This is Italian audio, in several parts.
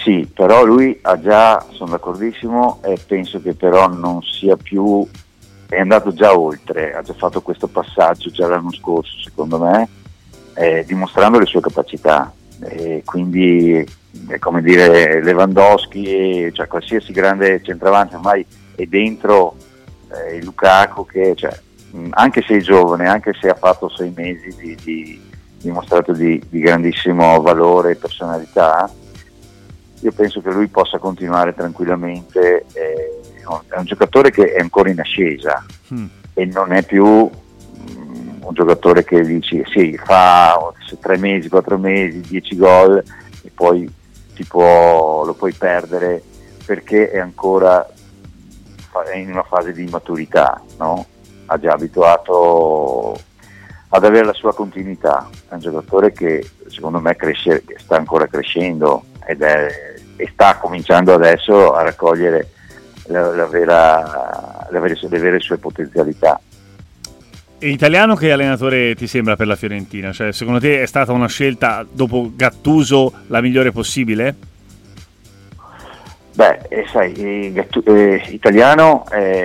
Sì, però lui ha già, sono d'accordissimo, e penso che però non sia più, è andato già oltre, ha già fatto questo passaggio già l'anno scorso secondo me, dimostrando le sue capacità, quindi è come dire Lewandowski, cioè qualsiasi grande centravanti ormai è dentro il Lukaku che, cioè, anche se è giovane, anche se ha fatto 6 mesi di dimostrato di grandissimo valore e personalità, io penso che lui possa continuare tranquillamente, è un giocatore che è ancora in ascesa e non è più un giocatore che dici sì, fa 3 mesi, 4 mesi, 10 gol e poi lo puoi perdere perché è ancora in una fase di maturità, no? Ha già abituato ad avere la sua continuità, è un giocatore che secondo me cresce, sta ancora crescendo e sta cominciando adesso a raccogliere le vere sue potenzialità. E Italiano, che allenatore ti sembra per la Fiorentina? Cioè, secondo te è stata una scelta dopo Gattuso la migliore possibile? Beh, sai, Italiano,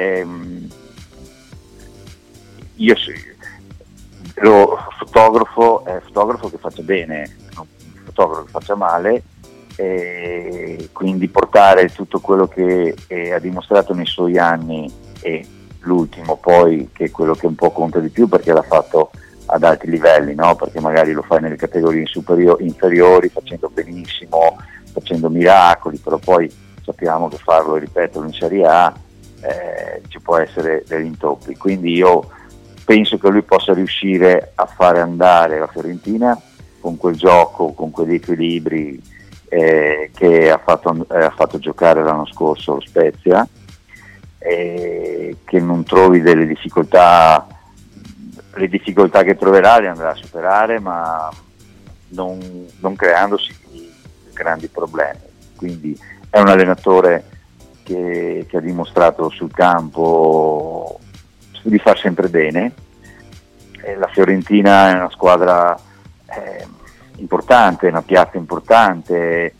io lo fotografo, è fotografo che faccia bene, non un fotografo che faccia male, e quindi portare tutto quello che ha dimostrato nei suoi anni e l'ultimo poi, che è quello che un po' conta di più perché l'ha fatto ad alti livelli, no? Perché magari lo fai nelle categorie inferiori facendo benissimo, facendo miracoli, però poi sappiamo che farlo e ripeterlo in Serie A ci può essere degli intoppi, quindi io penso che lui possa riuscire a fare andare la Fiorentina con quel gioco, con quegli equilibri che ha fatto giocare l'anno scorso lo Spezia, che non trovi delle difficoltà, le difficoltà che troverà le andrà a superare, ma non creandosi grandi problemi. Quindi è un allenatore che ha dimostrato sul campo di far sempre bene. La Fiorentina è una squadra importante, una piazza importante,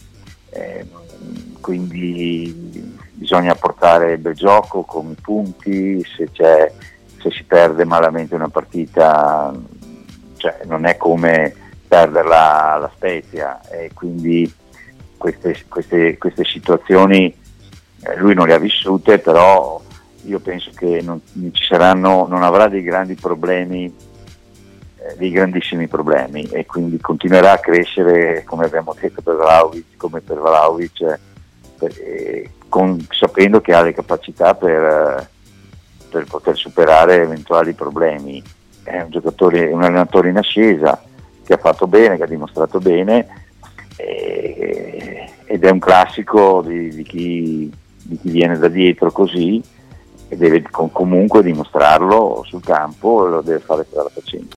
quindi bisogna portare bel gioco con i punti, se si perde malamente una partita, cioè non è come perderla alla Spezia, e quindi queste situazioni lui non le ha vissute, però io penso che non avrà dei grandi problemi, dei grandissimi problemi, e quindi continuerà a crescere, come abbiamo detto per Vlahovic, sapendo che ha le capacità per poter superare eventuali problemi. È un allenatore in ascesa che ha fatto bene, che ha dimostrato bene, ed è un classico di chi viene da dietro così, e deve comunque dimostrarlo sul campo, e lo deve fare strada facendo.